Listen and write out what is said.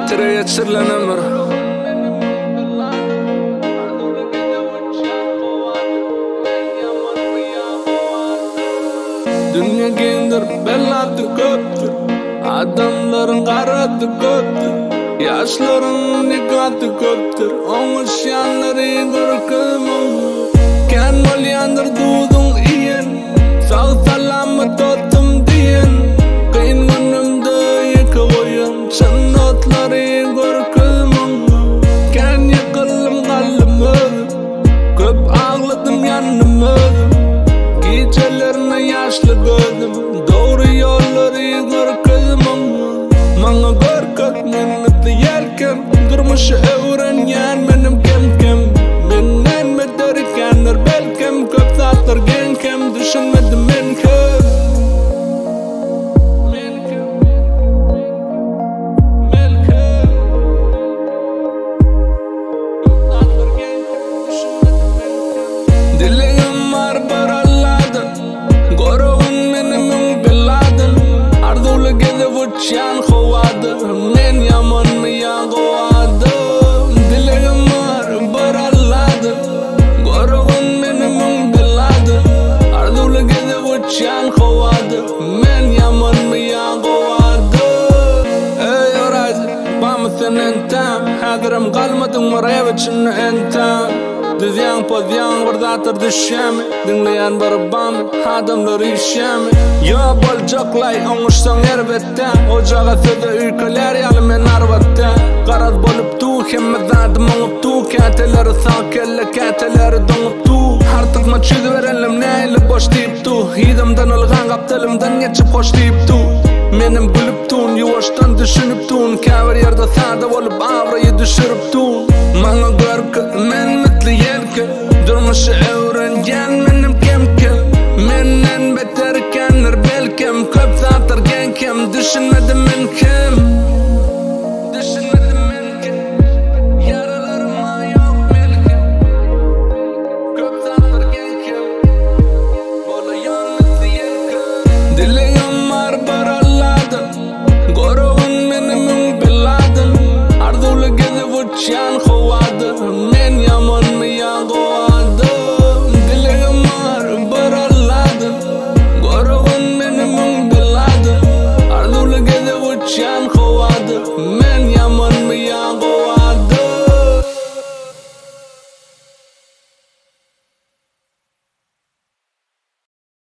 Tireye çırlanamır. Dünya gendir, bellatı köptür. Adamların qaratı köptür. Yaşların nikatı köptür. Oңuş yanları görkümün. Ken olyandır dudun iyen. Sağ salamı totum diyen. Kıyın günümde yıkı koyun. Çın notları görkümün. Ken yıkılım kalımı. Köp ağladım yanımı. Gecelerine yaşlı gördüm. Doğru yolları görkümün. Mana görkük minnetli yelkem. Durmuşu öğrenyen benim kem. Menden mi derkenler belkem. Köp sattır genkem. Düşünmedim men köp. Dileğim var baraladın. Gorun benim beladın. Ardulu gidip uçan kovadı. Men yaman mı kovadı. Dileğim var baraladın. Gorun benim beladın. Ardulu gidip uçan kovadı. Men yaman mı kovadı. Ey oraydı bamı sen entam. Hadirim kalmadın mı rev için entam. Düzyan pozyan vardatır düşemi. Dinleyen barabami adamlar işemi. Ya bolcaklay oңuşsan elbette. Ocağa söze ülkeler yalı men arvatte. Qaraz bolup tu hemmezadım oňup tu. Käteleri sağ kelle käteleri doňup tu. Artık ma çüzüverenlim neyle boş deyip tu. Hidimden ılgan kaptılımdan geçip hoş deyip tu. Menim gülüp tun, yuvaştan düşünüp tun. Käbir yerde sağda olup